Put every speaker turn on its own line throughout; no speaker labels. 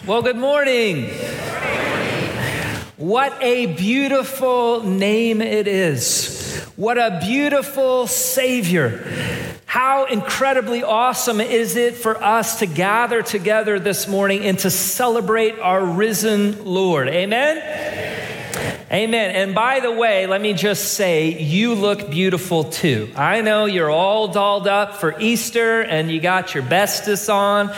Well, good morning. What a beautiful name it is. What a beautiful Savior. How incredibly awesome is it for us to gather together this morning and to celebrate our risen Lord. Amen? Amen. And by the way, let me just say, you look beautiful too. I know you're all dolled up for Easter and you got your bestest on.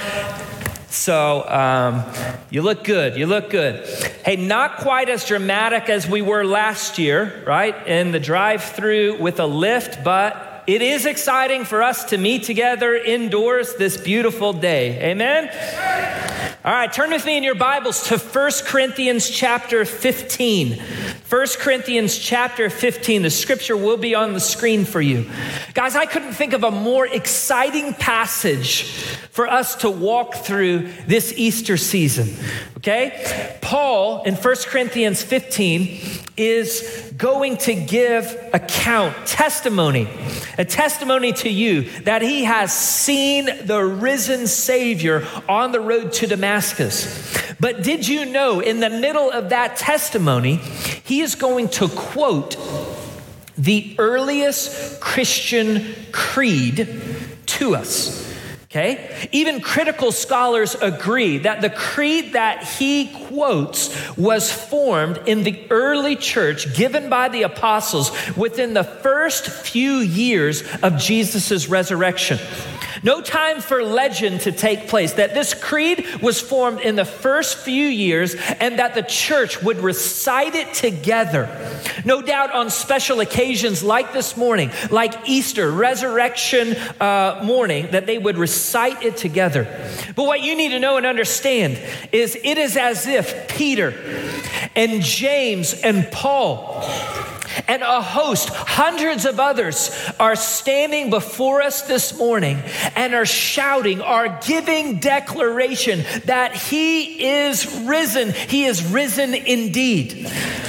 So you look good. You look good. Hey, not quite as dramatic as we were last year, right? In the drive-through with a lift, but it is exciting for us to meet together indoors this beautiful day. Amen? All right, turn with me in your Bibles to 1 Corinthians chapter 15. 1 Corinthians chapter 15. The scripture will be on the screen for you. Guys, I couldn't think of a more exciting passage for us to walk through this Easter season, okay? Paul in 1 Corinthians 15 is going to give a testimony to you that he has seen the risen Savior on the road to Damascus. But did you know in the middle of that testimony, he is going to quote the earliest Christian creed to us. Okay? Even critical scholars agree that the creed that he quotes was formed in the early church given by the apostles within the first few years of Jesus' resurrection. No time for legend to take place, that this creed was formed in the first few years and that the church would recite it together. No doubt on special occasions like this morning, like Easter, resurrection morning, that they would recite it together. But what you need to know and understand is it is as if Peter and James and Paul and a host, hundreds of others are standing before us this morning and are shouting, are giving declaration that he is risen. He is risen indeed.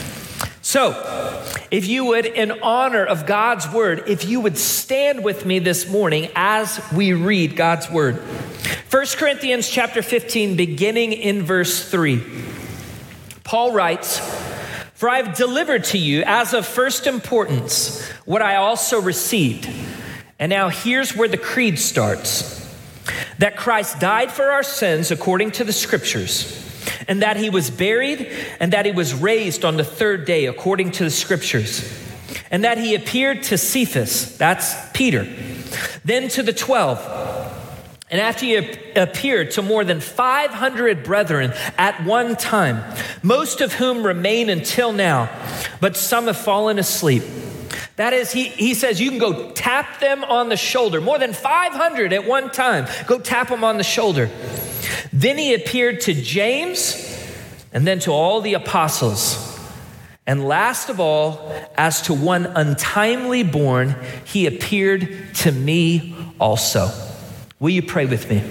So, if you would, in honor of God's word, if you would stand with me this morning as we read God's word. 1 Corinthians chapter 15, beginning in verse 3. Paul writes, "For I have delivered to you as of first importance what I also received." And now here's where the creed starts. "That Christ died for our sins according to the scriptures, and that he was buried, and that he was raised on the third day according to the scriptures, and that he appeared to Cephas," that's Peter, "then to the 12. And after he appeared to more than 500 brethren at one time, most of whom remain until now, but some have fallen asleep." That is, he says you can go tap them on the shoulder. More than 500 at one time. Go tap them on the shoulder. "Then he appeared to James, and then to all the apostles. And last of all, as to one untimely born, he appeared to me also." Will you pray with me?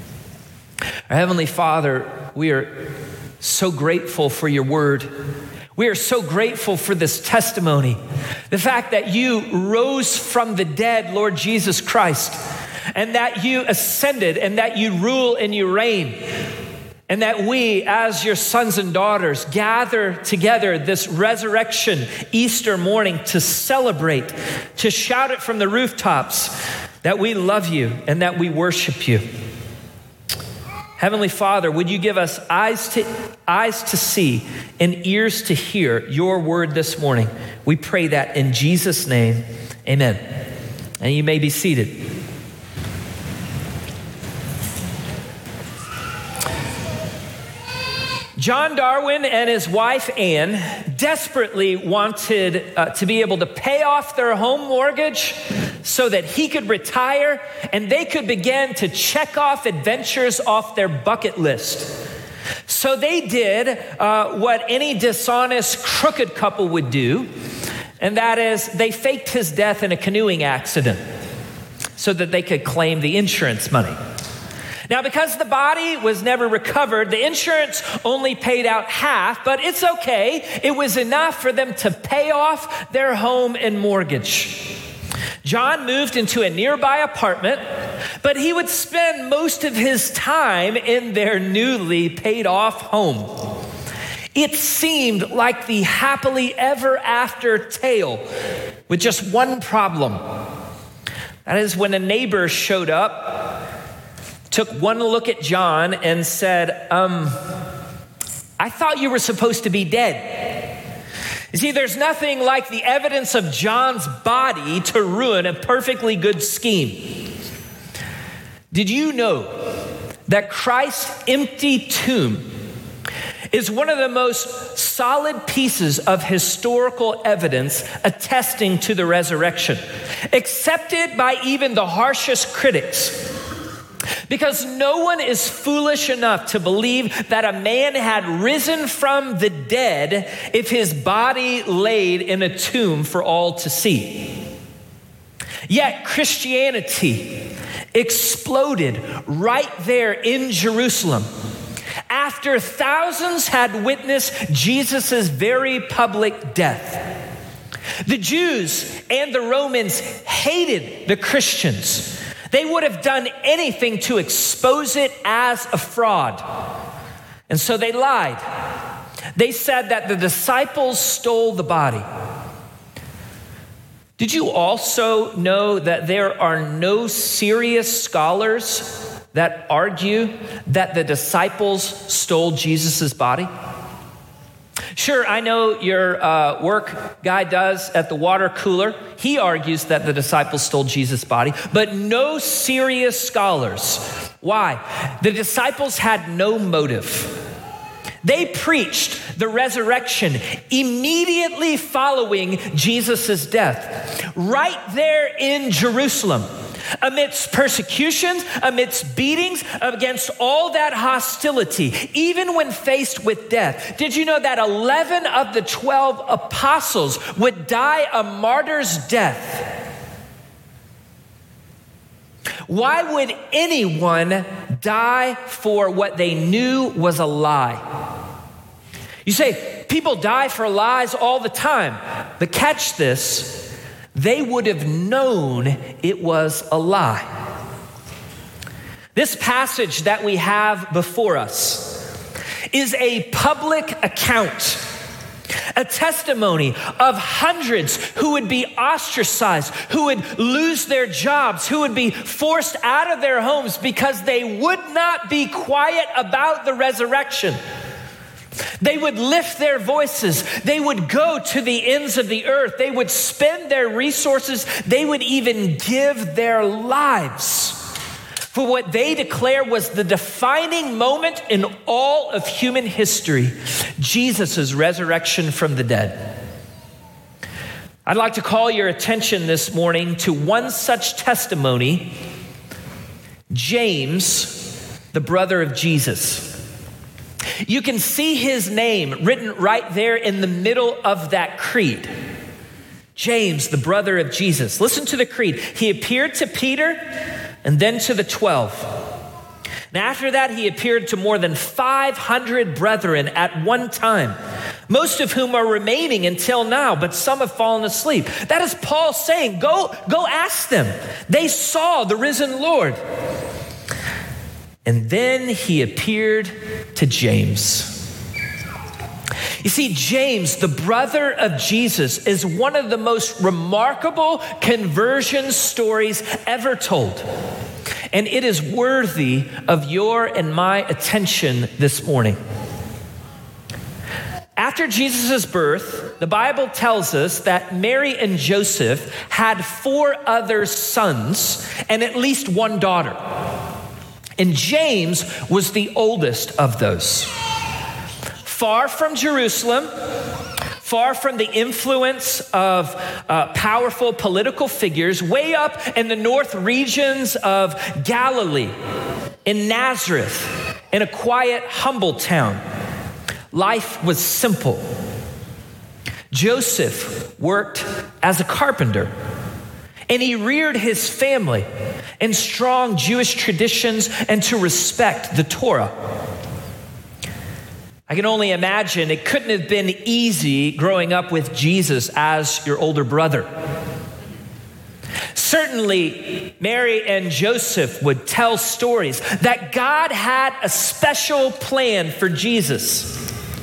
Our Heavenly Father, we are so grateful for your word. We are so grateful for this testimony. The fact that you rose from the dead, Lord Jesus Christ, and that you ascended and that you rule and you reign. And that we, as your sons and daughters, gather together this resurrection Easter morning to celebrate, to shout it from the rooftops, that we love you and that we worship you. Heavenly Father, would you give us eyes to see and ears to hear your word this morning? We pray that in Jesus' name, amen. And you may be seated. John Darwin and his wife Anne desperately wanted to be able to pay off their home mortgage so that he could retire and they could begin to check off adventures off their bucket list. So they did what any dishonest, crooked couple would do, and that is they faked his death in a canoeing accident so that they could claim the insurance money. Now, because the body was never recovered, the insurance only paid out half, but it's okay. It was enough for them to pay off their home and mortgage. John moved into a nearby apartment, but he would spend most of his time in their newly paid off home. It seemed like the happily ever after tale with just one problem. That is, when a neighbor showed up, took one look at John and said, I thought you were supposed to be dead. You see, there's nothing like the evidence of John's body to ruin a perfectly good scheme. Did you know that Christ's empty tomb is one of the most solid pieces of historical evidence attesting to the resurrection, accepted by even the harshest critics? Because no one is foolish enough to believe that a man had risen from the dead if his body laid in a tomb for all to see. Yet Christianity exploded right there in Jerusalem after thousands had witnessed Jesus' very public death. The Jews and the Romans hated the Christians. They would have done anything to expose it as a fraud. And so they lied. They said that the disciples stole the body. Did you also know that there are no serious scholars that argue that the disciples stole Jesus' body? Sure, I know your work guy does at the water cooler. He argues that the disciples stole Jesus' body, but no serious scholars. Why? The disciples had no motive. They preached the resurrection immediately following Jesus' death, right there in Jerusalem. Amidst persecutions, amidst beatings, against all that hostility, even when faced with death. Did you know that 11 of the 12 apostles would die a martyr's death? Why would anyone die for what they knew was a lie? You say, people die for lies all the time. But catch this. They would have known it was a lie. This passage that we have before us is a public account, a testimony of hundreds who would be ostracized, who would lose their jobs, who would be forced out of their homes because they would not be quiet about the resurrection. They would lift their voices. They would go to the ends of the earth. They would spend their resources. They would even give their lives for what they declare was the defining moment in all of human history, Jesus' resurrection from the dead. I'd like to call your attention this morning to one such testimony, James, the brother of Jesus. You can see his name written right there in the middle of that creed. James, the brother of Jesus. Listen to the creed. He appeared to Peter and then to the 12. And after that, he appeared to more than 500 brethren at one time, most of whom are remaining until now, but some have fallen asleep. That is Paul saying, go ask them. They saw the risen Lord. And then he appeared to James. You see, James, the brother of Jesus, is one of the most remarkable conversion stories ever told. And it is worthy of your and my attention this morning. After Jesus' birth, the Bible tells us that Mary and Joseph had 4 other sons and at least 1 daughter. And James was the oldest of those. Far from Jerusalem, far from the influence of powerful political figures, way up in the north regions of Galilee, in Nazareth, in a quiet, humble town, life was simple. Joseph worked as a carpenter, and he reared his family in strong Jewish traditions and to respect the Torah. I can only imagine it couldn't have been easy growing up with Jesus as your older brother. Certainly, Mary and Joseph would tell stories that God had a special plan for Jesus.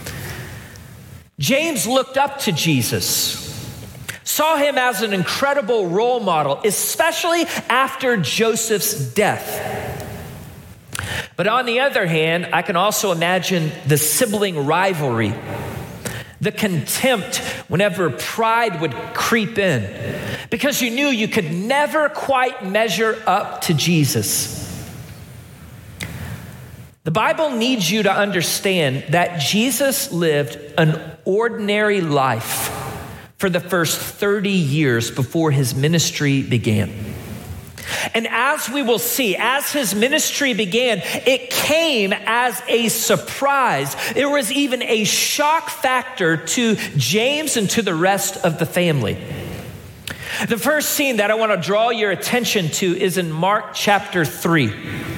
James looked up to Jesus, saw him as an incredible role model, especially after Joseph's death. But on the other hand, I can also imagine the sibling rivalry, the contempt whenever pride would creep in, because you knew you could never quite measure up to Jesus. The Bible needs you to understand that Jesus lived an ordinary life for the first 30 years before his ministry began. And as we will see, as his ministry began, it came as a surprise. There was even a shock factor to James and to the rest of the family. The first scene that I want to draw your attention to is in Mark chapter 3.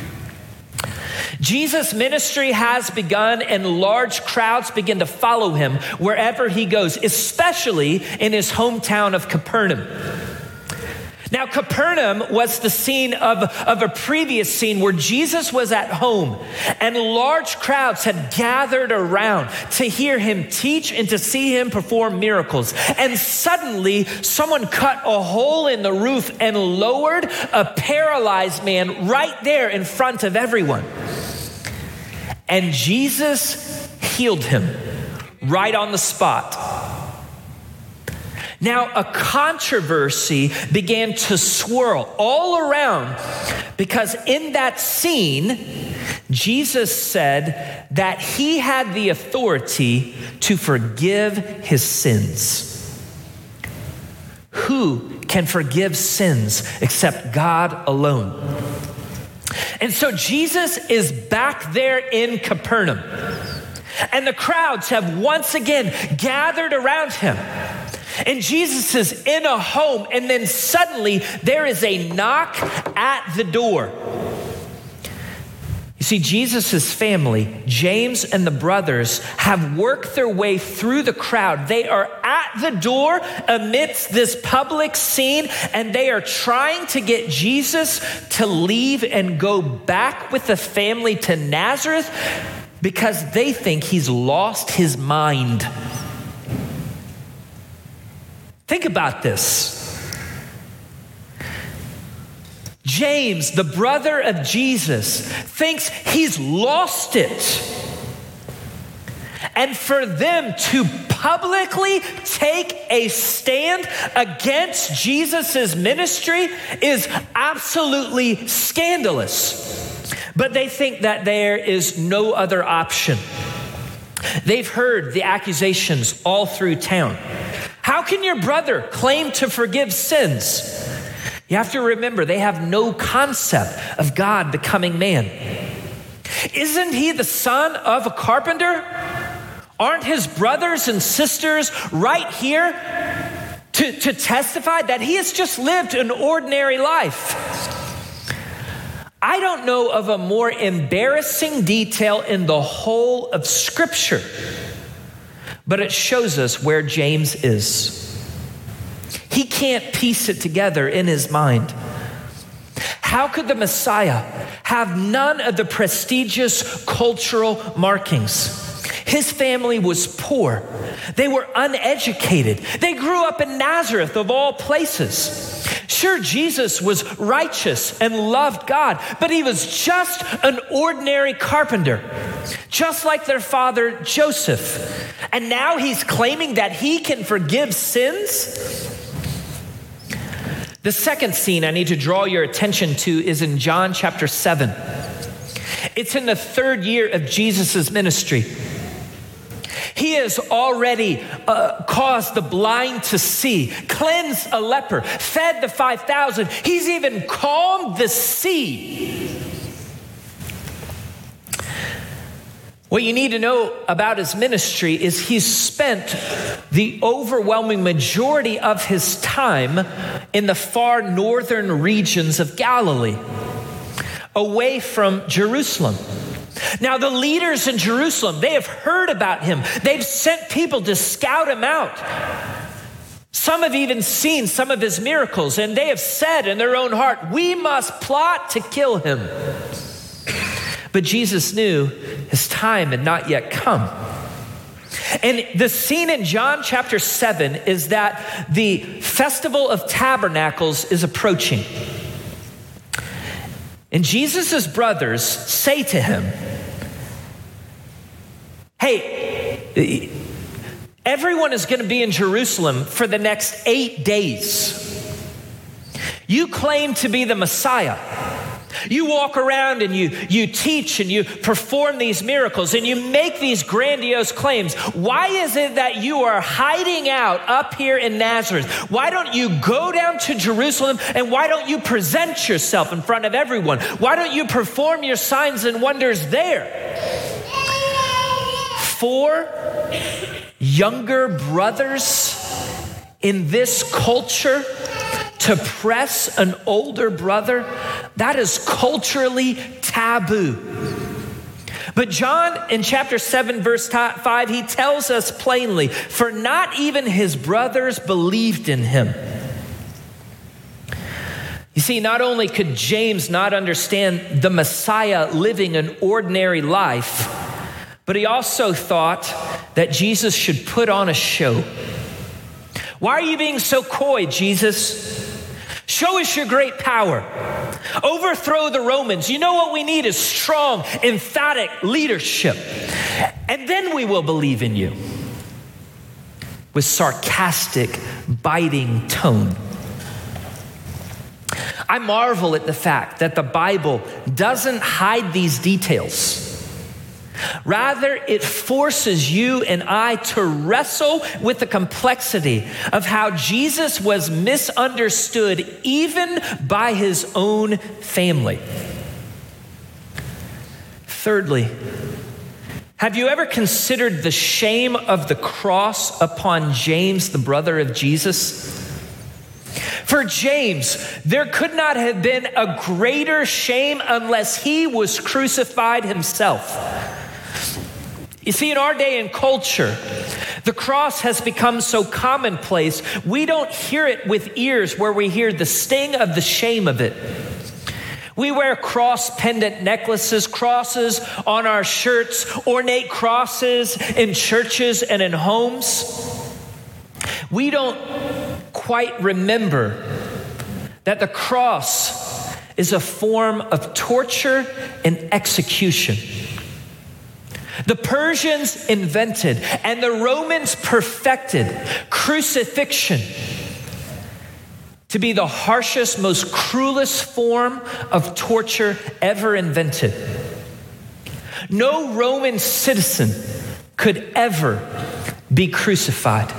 Jesus' ministry has begun and large crowds begin to follow him wherever he goes, especially in his hometown of Capernaum. Now, Capernaum was the scene of a previous scene where Jesus was at home and large crowds had gathered around to hear him teach and to see him perform miracles. And suddenly, someone cut a hole in the roof and lowered a paralyzed man right there in front of everyone. And Jesus healed him right on the spot. Now, a controversy began to swirl all around because in that scene, Jesus said that he had the authority to forgive his sins. Who can forgive sins except God alone? And so Jesus is back there in Capernaum, and the crowds have once again gathered around him. And Jesus is in a home, and then suddenly there is a knock at the door. You see, Jesus' family, James and the brothers, have worked their way through the crowd. They are at the door amidst this public scene, and they are trying to get Jesus to leave and go back with the family to Nazareth because they think he's lost his mind. Think about this. James, the brother of Jesus, thinks he's lost it. And for them to publicly take a stand against Jesus' ministry is absolutely scandalous. But they think that there is no other option. They've heard the accusations all through town. How can your brother claim to forgive sins? You have to remember, they have no concept of God becoming man. Isn't he the son of a carpenter? Aren't his brothers and sisters right here to testify that he has just lived an ordinary life? I don't know of a more embarrassing detail in the whole of Scripture, but it shows us where James is. He can't piece it together in his mind. How could the Messiah have none of the prestigious cultural markings? His family was poor. They were uneducated. They grew up in Nazareth, of all places. Sure, Jesus was righteous and loved God, but he was just an ordinary carpenter, just like their father Joseph. And now he's claiming that he can forgive sins? The second scene I need to draw your attention to is in John chapter 7. It's in the third year of Jesus' ministry. He has already caused the blind to see, cleansed a leper, fed the 5,000. He's even calmed the sea. What you need to know about his ministry is he's spent the overwhelming majority of his time in the far northern regions of Galilee, away from Jerusalem. Now, the leaders in Jerusalem, they have heard about him. They've sent people to scout him out. Some have even seen some of his miracles, and they have said in their own heart, we must plot to kill him. But Jesus knew his time had not yet come. And the scene in John chapter 7 is that the Festival of Tabernacles is approaching. And Jesus' brothers say to him, hey, everyone is going to be in Jerusalem for the next 8 days. You claim to be the Messiah. You walk around and you teach and you perform these miracles and you make these grandiose claims. Why is it that you are hiding out up here in Nazareth? Why don't you go down to Jerusalem, and why don't you present yourself in front of everyone? Why don't you perform your signs and wonders there? 4 younger brothers in this culture to press an older brother, that is culturally taboo. But John in chapter 7 verse 5, he tells us plainly, for not even his brothers believed in him. You see, not only could James not understand the Messiah living an ordinary life, but he also thought that Jesus should put on a show. Why are you being so coy, Jesus? Show us your great power. Overthrow the Romans. You know what we need is strong, emphatic leadership. And then we will believe in you. With sarcastic, biting tone. I marvel at the fact that the Bible doesn't hide these details. Rather, it forces you and I to wrestle with the complexity of how Jesus was misunderstood even by his own family. Thirdly, have you ever considered the shame of the cross upon James, the brother of Jesus? For James, there could not have been a greater shame unless he was crucified himself. You see, in our day and culture, the cross has become so commonplace, we don't hear it with ears where we hear the sting of the shame of it. We wear cross pendant necklaces, crosses on our shirts, ornate crosses in churches and in homes. We don't quite remember that the cross is a form of torture and execution. The Persians invented and the Romans perfected crucifixion to be the harshest, most cruelest form of torture ever invented. No Roman citizen could ever be crucified.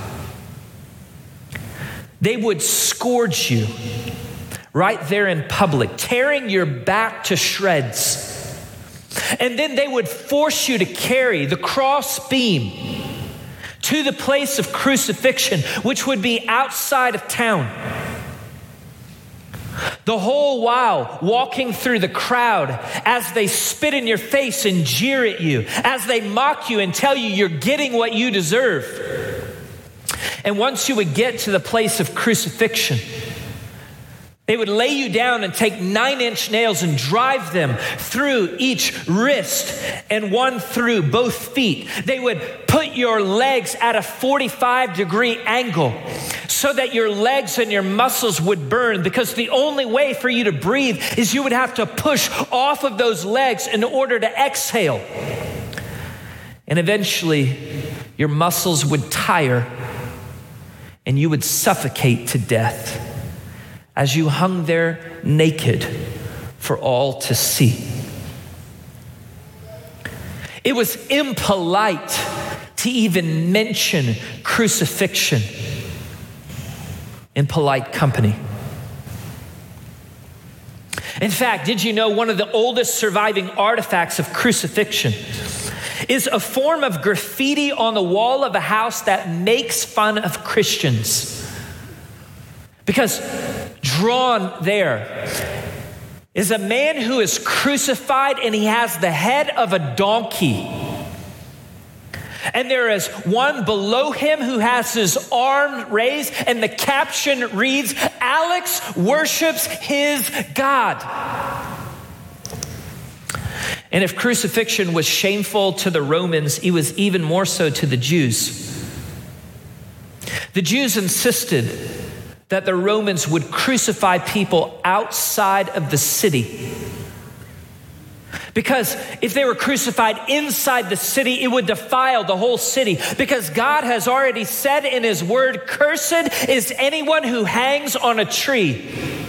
They would scourge you right there in public, tearing your back to shreds. And then they would force you to carry the cross beam to the place of crucifixion, which would be outside of town. The whole while walking through the crowd as they spit in your face and jeer at you, as they mock you and tell you you're getting what you deserve. And once you would get to the place of crucifixion, they would lay you down and take 9-inch nails and drive them through each wrist and one through both feet. They would put your legs at a 45-degree angle so that your legs and your muscles would burn, because the only way for you to breathe is you would have to push off of those legs in order to exhale. And eventually your muscles would tire and you would suffocate to death as you hung there naked for all to see. It was impolite to even mention crucifixion in polite company. In fact, did you know one of the oldest surviving artifacts of crucifixion is a form of graffiti on the wall of a house that makes fun of Christians? Because drawn there is a man who is crucified and he has the head of a donkey. And there is one below him who has his arm raised, and the caption reads, "Alex worships his God." And if crucifixion was shameful to the Romans, it was even more so to the Jews. The Jews insisted that the Romans would crucify people outside of the city. Because if they were crucified inside the city, it would defile the whole city. Because God has already said in his word, "Cursed is anyone who hangs on a tree."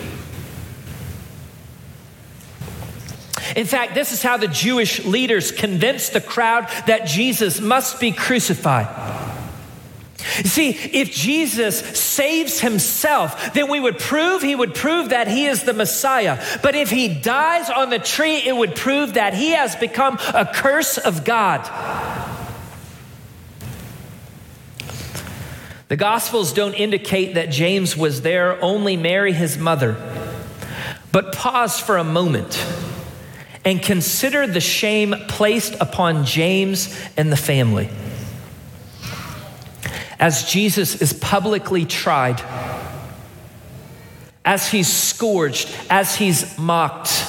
In fact, this is how the Jewish leaders convinced the crowd that Jesus must be crucified. You see, if Jesus saves himself, then he would prove that he is the Messiah. But if he dies on the tree, it would prove that he has become a curse of God. The Gospels don't indicate that James was there, only Mary, his mother. But pause for a moment and consider the shame placed upon James and the family. As Jesus is publicly tried, as he's scourged, as he's mocked,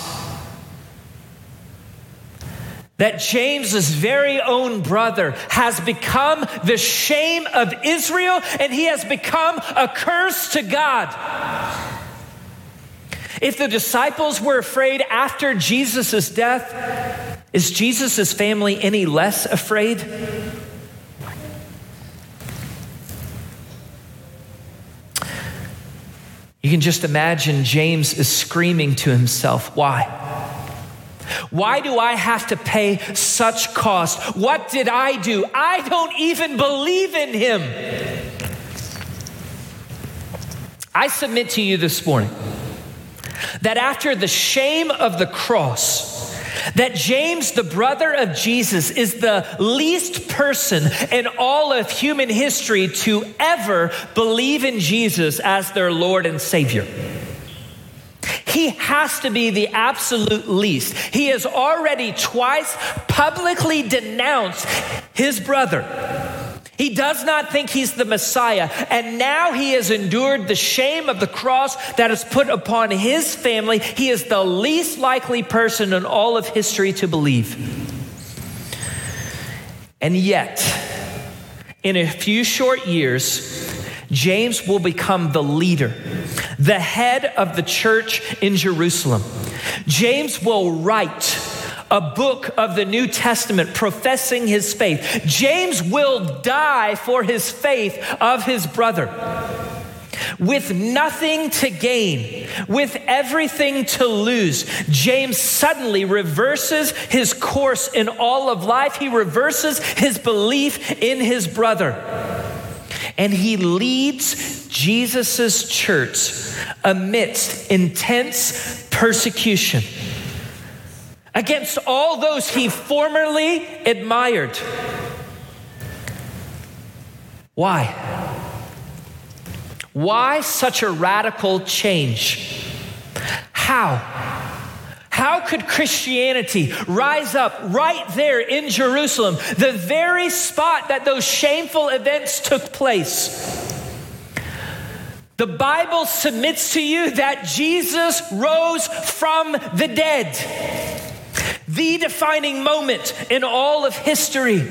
that James's very own brother has become the shame of Israel, and he has become a curse to God. If the disciples were afraid after Jesus' death, is Jesus' family any less afraid? You can just imagine James is screaming to himself, "Why? Why do I have to pay such cost? What did I do? I don't even believe in him." I submit to you this morning that after the shame of the cross, that James, the brother of Jesus, is the least person in all of human history to ever believe in Jesus as their Lord and Savior. He has to be the absolute least. He has already twice publicly denounced his brother. He does not think he's the Messiah, and now he has endured the shame of the cross that is put upon his family. He is the least likely person in all of history to believe. And yet, in a few short years, James will become the leader, the head of the church in Jerusalem. James will write a book of the New Testament professing his faith. James will die for his faith of his brother. With nothing to gain, with everything to lose, James suddenly reverses his course in all of life. He reverses his belief in his brother. And he leads Jesus' church amidst intense persecution against all those he formerly admired. Why? Why such a radical change? How? How could Christianity rise up right there in Jerusalem, the very spot that those shameful events took place? The Bible submits to you that Jesus rose from the dead. The defining moment in all of history.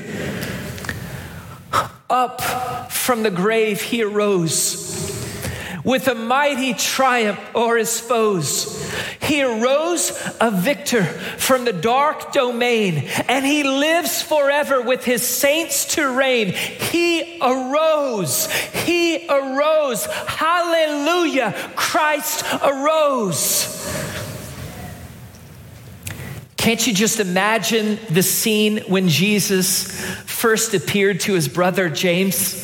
Up from the grave he arose with a mighty triumph o'er his foes. He arose a victor from the dark domain, and he lives forever with his saints to reign. He arose. He arose. Hallelujah. Christ arose. Can't you just imagine the scene when Jesus first appeared to his brother James?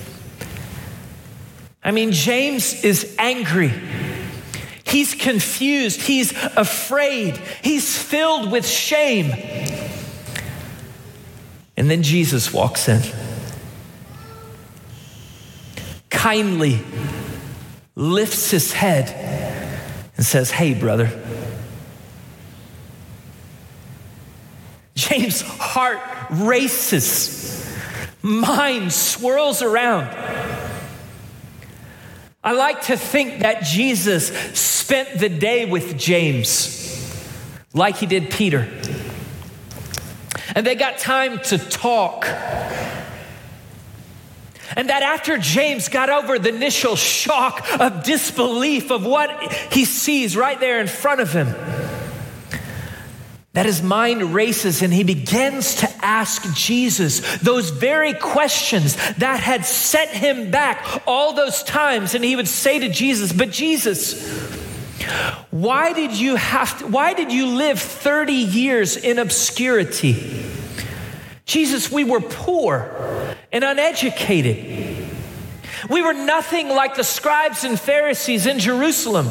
I mean, James is angry. He's confused. He's afraid. He's filled with shame. And then Jesus walks in, kindly lifts his head and says, "Hey, brother." James' heart races. mind swirls around. I like to think that Jesus spent the day with James like he did Peter. And they got time to talk. And that after James got over the initial shock of disbelief of what he sees right there in front of him, that his mind races and he begins to ask Jesus those very questions that had set him back all those times. And he would say to Jesus, but Jesus, why did you live 30 years in obscurity? Jesus, we were poor and uneducated. We were nothing like the scribes and Pharisees in Jerusalem.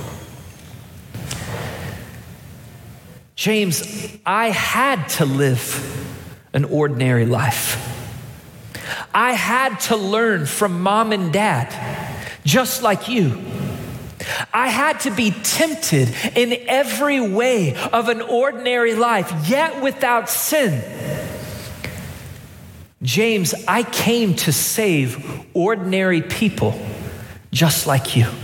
James, I had to live an ordinary life. I had to learn from mom and dad, just like you. I had to be tempted in every way of an ordinary life, yet without sin. James, I came to save ordinary people just like you.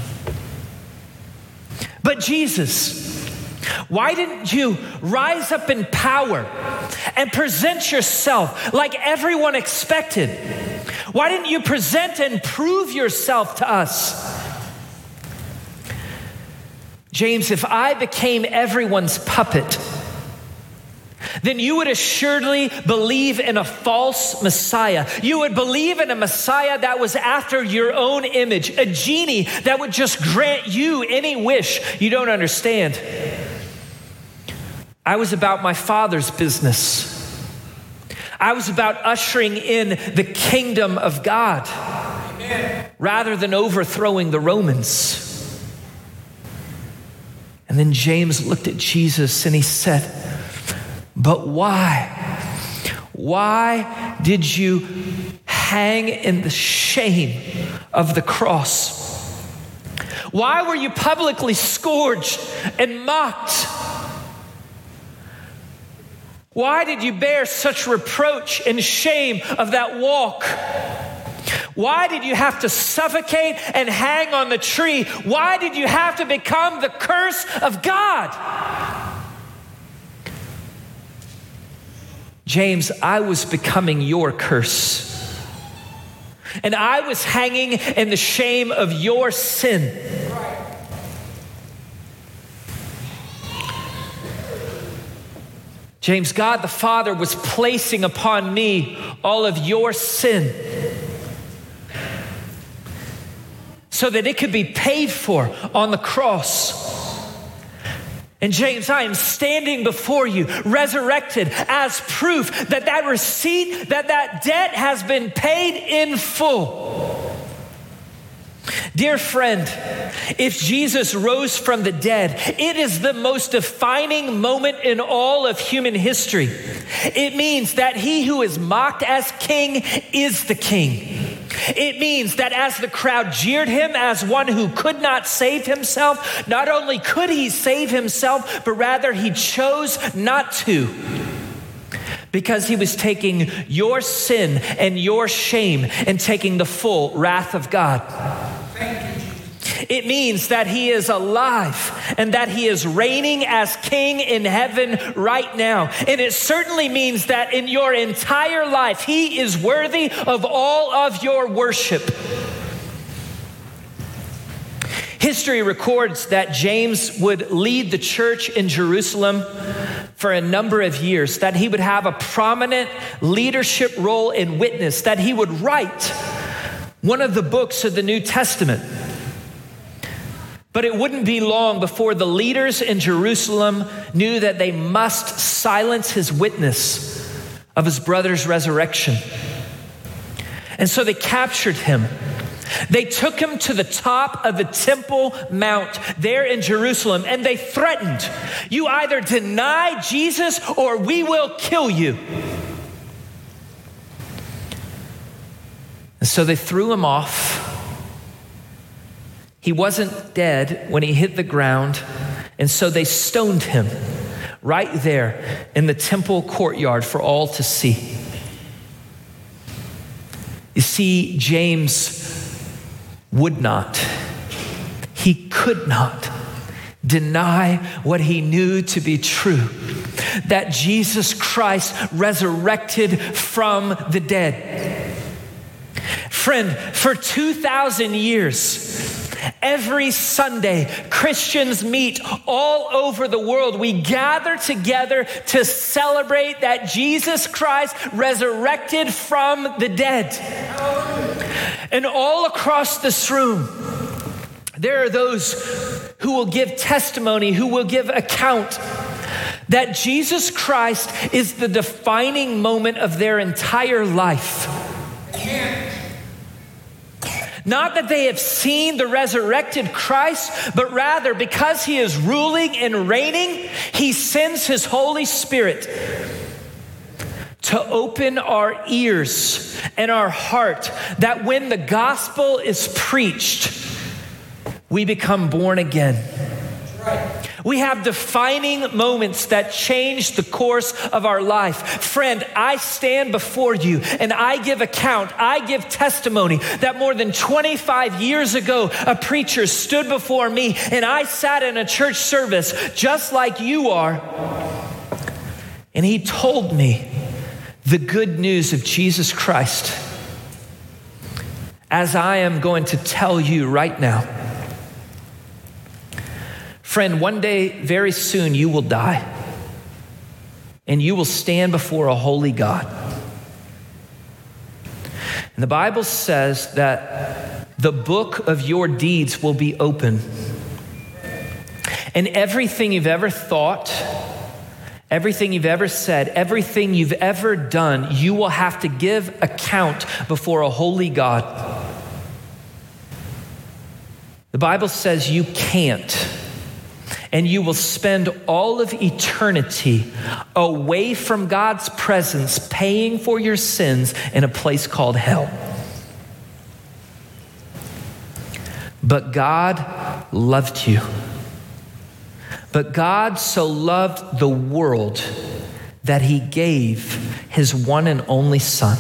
But Jesus, why didn't you rise up in power and present yourself like everyone expected? Why didn't you present and prove yourself to us? James, if I became everyone's puppet, then you would assuredly believe in a false Messiah. You would believe in a Messiah that was after your own image, a genie that would just grant you any wish you don't understand. I was about my Father's business. I was about ushering in the kingdom of God, Amen, rather than overthrowing the Romans. And then James looked at Jesus and he said, but why? Why did you hang in the shame of the cross? Why were you publicly scourged and mocked? Why did you bear such reproach and shame of that walk? Why did you have to suffocate and hang on the tree? Why did you have to become the curse of God? James, I was becoming your curse. And I was hanging in the shame of your sin. James, God the Father was placing upon me all of your sin so that it could be paid for on the cross. And James, I am standing before you, resurrected, as proof that that receipt, that debt has been paid in full. Dear friend, if Jesus rose from the dead, it is the most defining moment in all of human history. It means that he who is mocked as king is the king. It means that as the crowd jeered him as one who could not save himself, not only could he save himself, but rather he chose not to, because he was taking your sin and your shame and taking the full wrath of God. It means that he is alive and that he is reigning as king in heaven right now. And it certainly means that in your entire life, he is worthy of all of your worship. History records that James would lead the church in Jerusalem for a number of years, that he would have a prominent leadership role in witness, that he would write one of the books of the New Testament. But it wouldn't be long before the leaders in Jerusalem knew that they must silence his witness of his brother's resurrection. And so they captured him. They took him to the top of the Temple Mount there in Jerusalem, and they threatened, you either deny Jesus or we will kill you. And so they threw him off. He wasn't dead when he hit the ground, and so they stoned him right there in the temple courtyard for all to see. You see, James would not, he could not deny what he knew to be true, that Jesus Christ resurrected from the dead. Friend, for 2,000 years, every Sunday, Christians meet all over the world. We gather together to celebrate that Jesus Christ resurrected from the dead. And all across this room, there are those who will give testimony, who will give account that Jesus Christ is the defining moment of their entire life. Not that they have seen the resurrected Christ, but rather because he is ruling and reigning, he sends his Holy Spirit to open our ears and our heart, that when the gospel is preached, we become born again. We have defining moments that change the course of our life. Friend, I stand before you and I give account, I give testimony that more than 25 years ago, a preacher stood before me and I sat in a church service just like you are. And he told me the good news of Jesus Christ, as I am going to tell you right now. Friend, one day, very soon, you will die. And you will stand before a holy God. And the Bible says that the book of your deeds will be open. And everything you've ever thought, everything you've ever said, everything you've ever done, you will have to give account before a holy God. The Bible says you can't. And you will spend all of eternity away from God's presence, paying for your sins in a place called hell. But God loved you. But God so loved the world that he gave his one and only Son,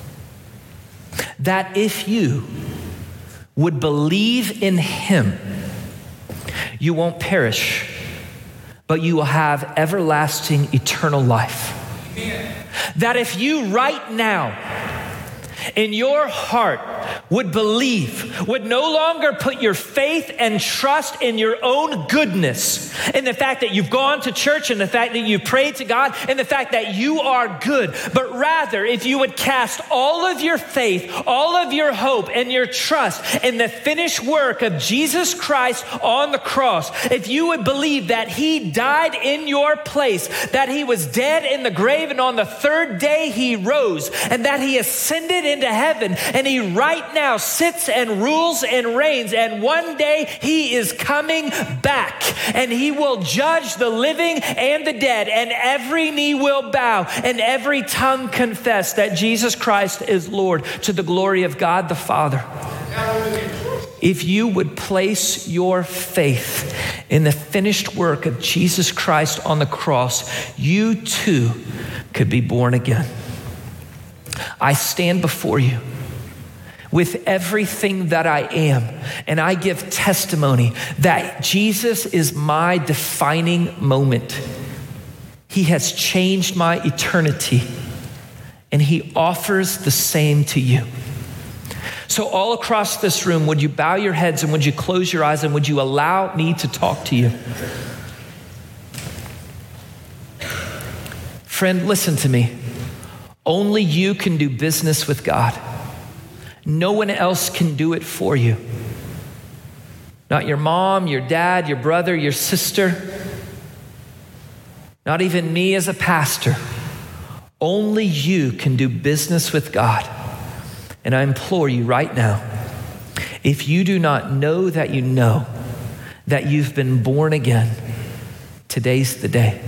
that if you would believe in him, you won't perish, but you will have everlasting eternal life. Amen. That if you right now in your heart would believe, would no longer put your faith and trust in your own goodness, in the fact that you've gone to church, and the fact that you prayed to God, and the fact that you are good, but rather if you would cast all of your faith, all of your hope and your trust in the finished work of Jesus Christ on the cross, if you would believe that he died in your place, that he was dead in the grave, and on the third day he rose, and that he ascended into heaven, and he right now sits and rules and reigns, and one day he is coming back, and he will judge the living and the dead, and every knee will bow and every tongue confess that Jesus Christ is Lord, to the glory of God the Father. If you would place your faith in the finished work of Jesus Christ on the cross, you too could be born again. I stand before you with everything that I am, and I give testimony that Jesus is my defining moment. He has changed my eternity, and he offers the same to you. So all across this room, would you bow your heads and would you close your eyes and would you allow me to talk to you? Friend, listen to me. Only you can do business with God. No one else can do it for you. Not your mom, your dad, your brother, your sister. Not even me as a pastor. Only you can do business with God. And I implore you right now, if you do not know that you've been born again, today's the day.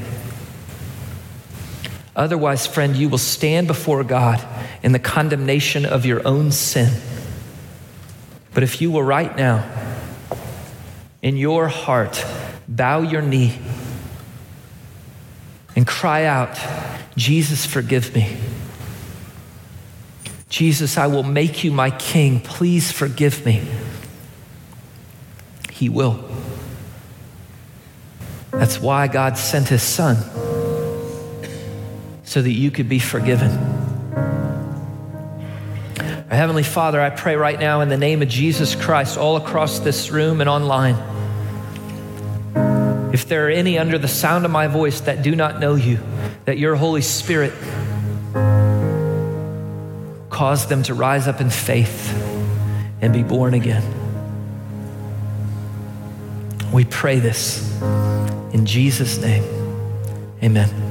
Otherwise, friend, you will stand before God in the condemnation of your own sin. But if you will right now, in your heart, bow your knee and cry out, Jesus, forgive me. Jesus, I will make you my king. Please forgive me. He will. That's why God sent his son, so that you could be forgiven. Our Heavenly Father, I pray right now in the name of Jesus Christ, all across this room and online, if there are any under the sound of my voice that do not know you, that your Holy Spirit cause them to rise up in faith and be born again. We pray this in Jesus' name. Amen.